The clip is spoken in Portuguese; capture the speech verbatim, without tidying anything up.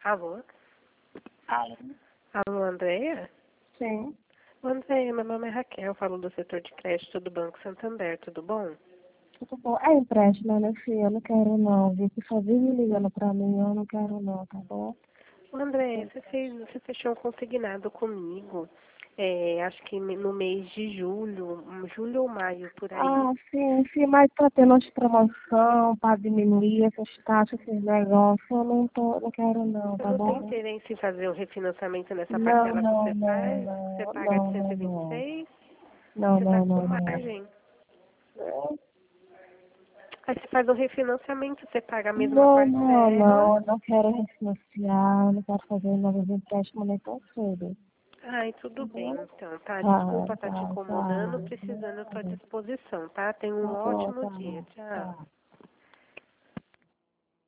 Alô? Alô? Alô, Andréia? Sim. Andréia, meu nome é Raquel, falo do setor de crédito do Banco Santander, tudo bom? Tudo bom? É empréstimo, né, filha? Eu não quero não, viu? Que só vive ligando pra mim, eu não quero não, tá bom? Andréia, você, fez, você fechou um consignado comigo, é, acho que no mês de julho, julho ou maio, por aí. Ah, sim, sim, mas tá tendo as promoção pra diminuir essas taxas, esses negócios. Eu não tô, não quero não, Você tá não tem bom? interesse em fazer o refinanciamento nessa Não, parcela que não, você não, faz? Você não, paga de não, cento e não, vinte e não. seis? Não, Você está não, com não, não. margem. Aí você faz o refinanciamento, você paga a mesma Não, não, parcela. não, eu não quero refinanciar, eu não quero fazer novos empréstimos nem tão cedo. Ai, tudo Tá bem, bom? então, tá? Tá, Desculpa estar te tá, incomodando, tá. precisando, eu tô à Tá disposição, tá? Tenha um bom, ótimo tá, dia. Tchau. tá.